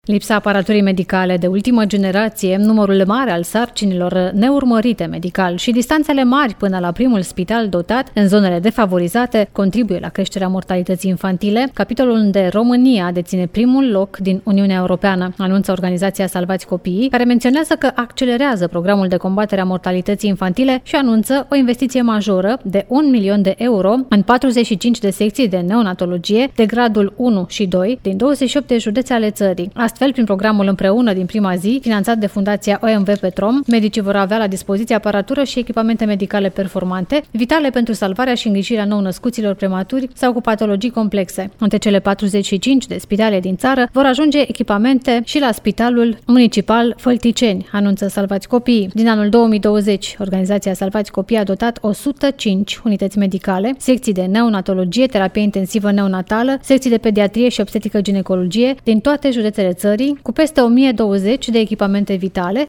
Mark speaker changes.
Speaker 1: Lipsa aparaturii medicale de ultimă generație, numărul mare al sarcinilor neurmărite medical și distanțele mari până la primul spital dotat în zonele defavorizate contribuie la creșterea mortalității infantile, capitolul unde România deține primul loc din Uniunea Europeană, anunță organizația Salvați Copiii, care menționează că accelerează programul de combatere a mortalității infantile și anunță o investiție majoră de 1 milion de euro în 45 de secții de neonatologie de gradul 1 și 2 din 28 de județe ale țării. Astfel, prin programul Împreună din prima zi, finanțat de Fundația OMV Petrom, medicii vor avea la dispoziție aparatură și echipamente medicale performante, vitale pentru salvarea și îngrijirea nou-născuților prematuri sau cu patologii complexe. Între cele 45 de spitale din țară vor ajunge echipamente și la Spitalul Municipal Fălticeni, anunță Salvați Copiii. Din anul 2020, organizația Salvați Copiii a dotat 105 unități medicale, secții de neonatologie, terapie intensivă neonatală, secții de pediatrie și obstetrică ginecologie din toate județele țării, cu peste 1020 de echipamente vitale,